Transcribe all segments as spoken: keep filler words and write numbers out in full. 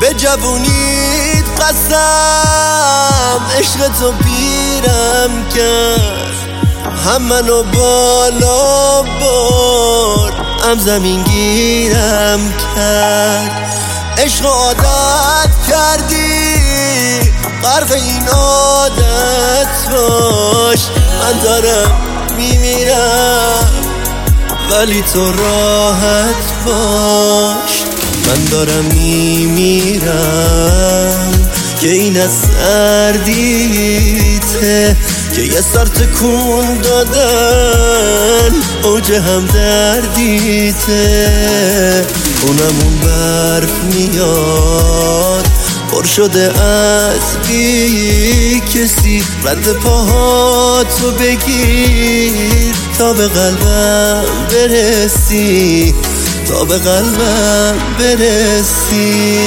به جوونیت قسم عشق تو پیرم کرد، هم منو بالا برد هم زمین گیرم کرد. عشق عادت کردی غرق این عادت باش، من دارم میمیرم ولی تو راحت باش. من دارم میمیرم که این از سردیته، که یه سر تکون دادن اوج هم دردیته. اونمون برف میاد پر شده از بی کسی، رد پاهاتو بگیر تا به قلبم برسی، تا به قلبم برسی.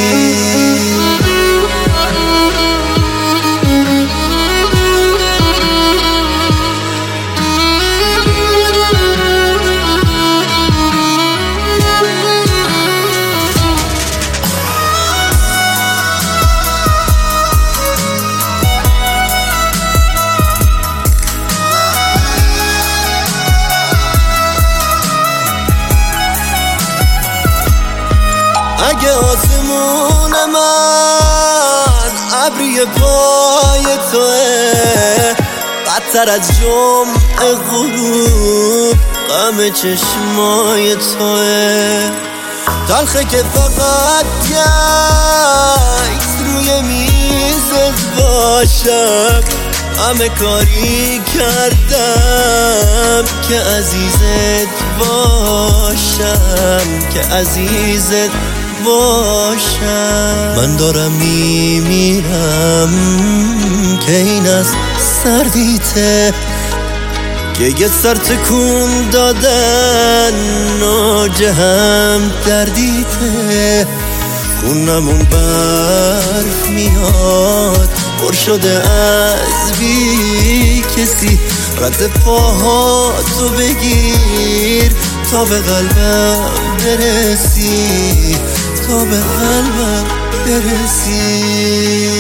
اگه آسمون من ابری پای توه، بدتر از جمع غروب غم چشمای توه. تلخه که فقط یکس روی میزت باشم، همه کاری کردم که عزیزت باشم، که عزیزت باشم. من دارم میمیرم که این از سردیته، که یه سر تکون دادن اوج هم دردیته. خونمون برف میاد پر شده از بی کسی، رد پاهاتو بگیر تا به قلبم برسی، تا به قلبم برسی.